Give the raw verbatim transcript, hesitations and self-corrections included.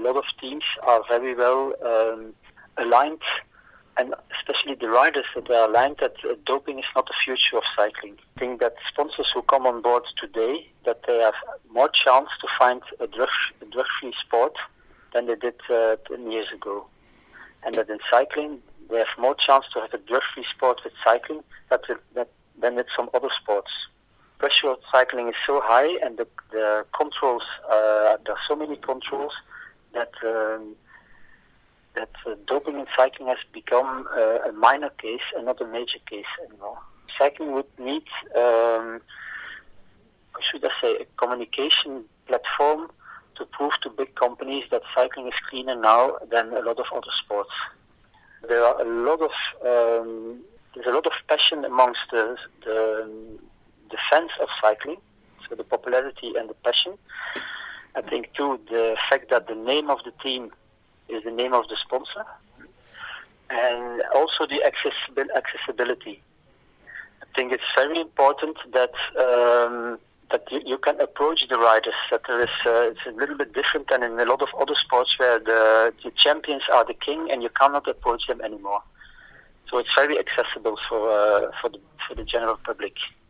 lot of teams are very well um, aligned, and especially the riders that are aligned that uh, doping is not the future of cycling. I think that sponsors who come on board today, that they have more chance to find a drug, a drug-free sport than they did uh, ten years ago. And that in cycling, they have more chance to have a drug-free sport with cycling that, that, than with some other sports. Pressure of cycling is so high, and the, the controls, uh, there are so many controls that um, that uh, doping in cycling has become uh, a minor case and not a major case anymore. Cycling would need, um, how should I say, a communication platform to prove to big companies that cycling is cleaner now than a lot of other sports. There are a lot of um, there's a lot of passion amongst the, the the fans of cycling, so the popularity and the passion. I think too the fact that the name of the team is the name of the sponsor, and also the accessibil- accessibility. I think it's very important that um, that you, you can approach the riders. That there is uh, it's a little bit different than in a lot of other sports where the, the champions are the king and you cannot approach them anymore. So it's very accessible for uh, for the for the general public.